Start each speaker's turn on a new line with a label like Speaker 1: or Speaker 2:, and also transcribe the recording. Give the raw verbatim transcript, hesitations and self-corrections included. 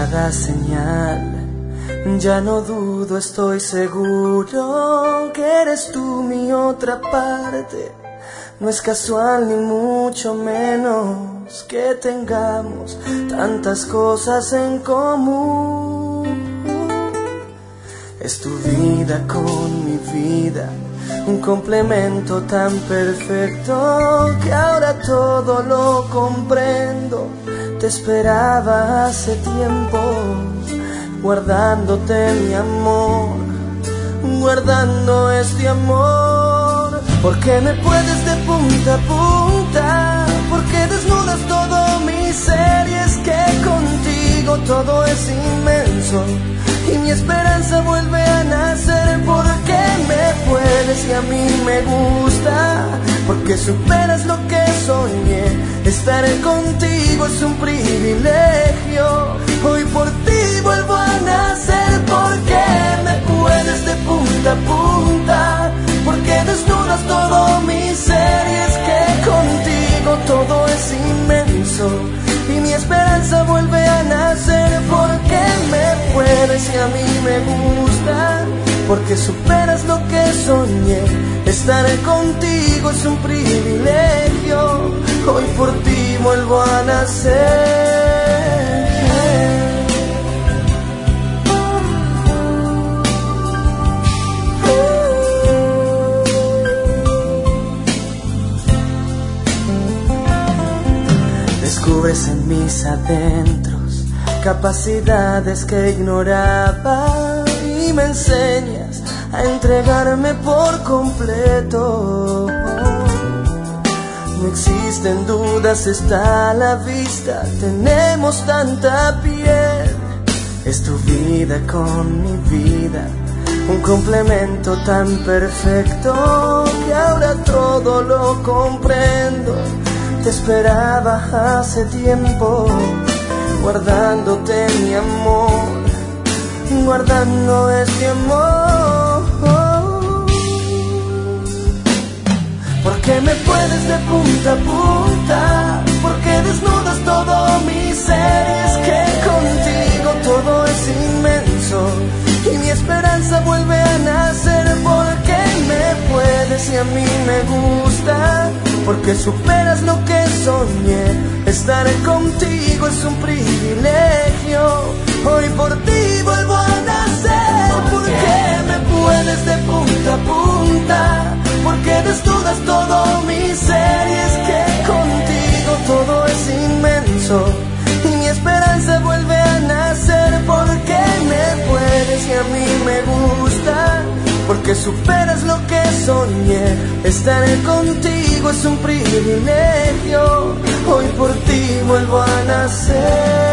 Speaker 1: cada señal. Ya no dudo, estoy seguro que eres tú mi otra parte. No es casual ni mucho menos que tengamos tantas cosas en común. Es tu vida con mi vida, un complemento tan perfecto que ahora todo lo comprendo. Te esperaba hace tiempo, guardándote mi amor, guardando este amor. Porque me puedes de punta a punta, porque desnudas todo mi ser. Y es que contigo todo es inmenso y mi esperanza vuelve a nacer. Porque me puedes y a mí me gusta, porque superas lo que soñé. Estar contigo es un privilegio, hoy por ti vuelvo a nacer. Porque me puedes de punta a punta, porque desnudas todo mi ser. Y es que contigo todo es inmenso y mi esperanza vuelve a nacer. Porque me puedes y a mí me gusta, porque superas lo que soñé. Estar contigo es un privilegio, hoy por ti vuelvo a nacer. Descubres en mis adentros capacidades que ignoraba y me enseñas a entregarme por completo. No existen dudas, está a la vista, tenemos tanta piel. Es tu vida con mi vida, un complemento tan perfecto que ahora todo lo comprendo. Te esperaba hace tiempo, guardándote mi amor, guardando este amor. Porque me puedes de punta a punta, porque desnudas todo mi ser. Y es que contigo todo es inmenso y mi esperanza vuelve a nacer. Porque me puedes y a mí me gusta, porque superas lo que soñé. Estar contigo es un privilegio, hoy por ti vuelvo a nacer. Porque me puedes de punta a punta, porque desnudas todo mi ser. Y es que contigo todo es inmenso y mi esperanza vuelve a nacer. Porque me puedes y a mí me gusta, porque superas lo que soñé. Estar contigo es un privilegio, hoy por ti vuelvo a nacer.